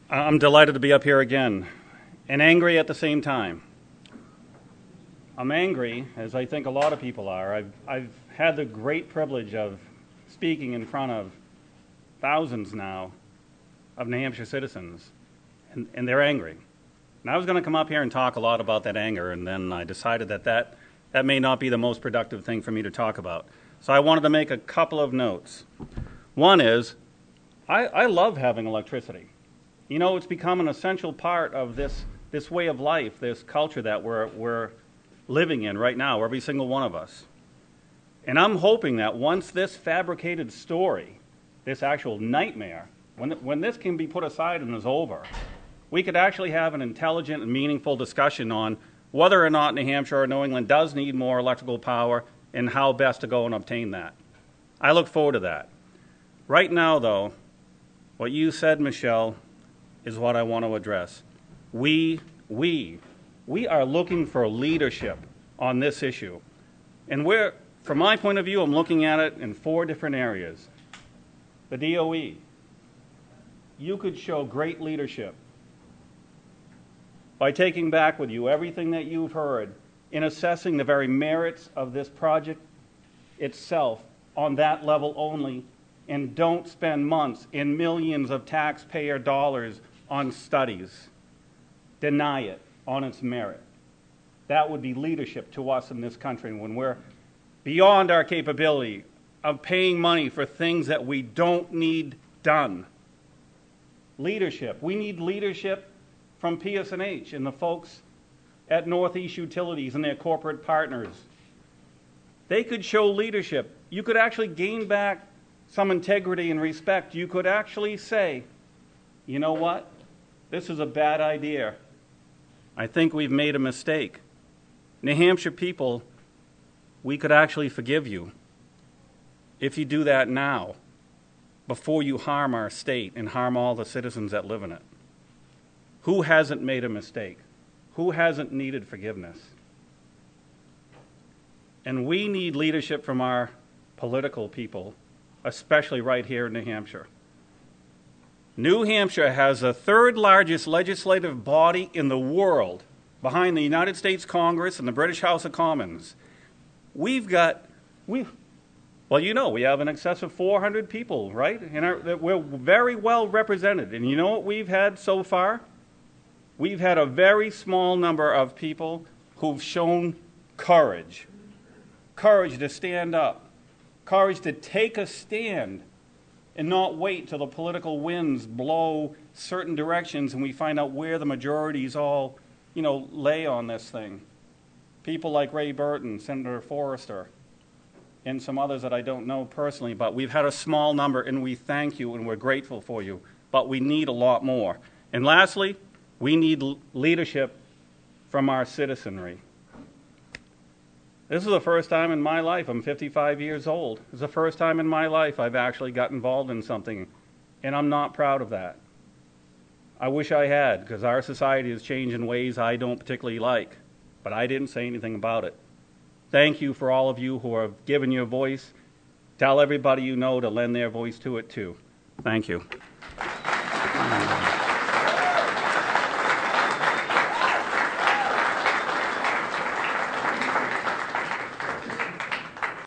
I'm delighted to be up here again, and angry at the same time. I'm angry, as I think a lot of people are. I've had the great privilege of speaking in front of thousands now of New Hampshire citizens, and they're angry. And I was going to come up here and talk a lot about that anger, and then I decided that may not be the most productive thing for me to talk about. So I wanted to make a couple of notes. One is, I love having electricity. You know, it's become an essential part of this way of life, this culture that we're living in right now, every single one of us. And I'm hoping that once this fabricated story, this actual nightmare, when this can be put aside and is over, we could actually have an intelligent and meaningful discussion on whether or not New Hampshire or New England does need more electrical power and how best to go and obtain that. I look forward to that. Right now, though, what you said, Michelle, is what I want to address. We are looking for leadership on this issue. And from my point of view, I'm looking at it in 4 different areas. The DOE. You could show great leadership by taking back with you everything that you've heard in assessing the very merits of this project itself on that level only, and don't spend months and millions of taxpayer dollars on studies. Deny it on its merit. That would be leadership to us in this country when we're beyond our capability of paying money for things that we don't need done. Leadership. We need leadership from PSNH and the folks at Northeast Utilities and their corporate partners. They could show leadership. You could actually gain back some integrity and respect. You could actually say, you know what? This is a bad idea. I think we've made a mistake. New Hampshire people, we could actually forgive you if you do that now, before you harm our state and harm all the citizens that live in it. Who hasn't made a mistake? Who hasn't needed forgiveness? And we need leadership from our political people, especially right here in New Hampshire. New Hampshire has the 3rd largest legislative body in the world, behind the United States Congress and the British House of Commons. We have an excess of 400 people, right? And we're very well represented. And you know what we've had so far? We've had a very small number of people who've shown courage. Courage to stand up. Courage to take a stand and not wait till the political winds blow certain directions and we find out where the majorities all, lay on this thing. People like Ray Burton, Senator Forrester, and some others that I don't know personally, but we've had a small number, and we thank you and we're grateful for you, but we need a lot more. And lastly, we need leadership from our citizenry. This is the first time in my life, I'm 55 years old, it's the first time in my life I've actually got involved in something, and I'm not proud of that. I wish I had, because our society has changed in ways I don't particularly like, but I didn't say anything about it. Thank you for all of you who have given your voice. Tell everybody you know to lend their voice to it too. Thank you.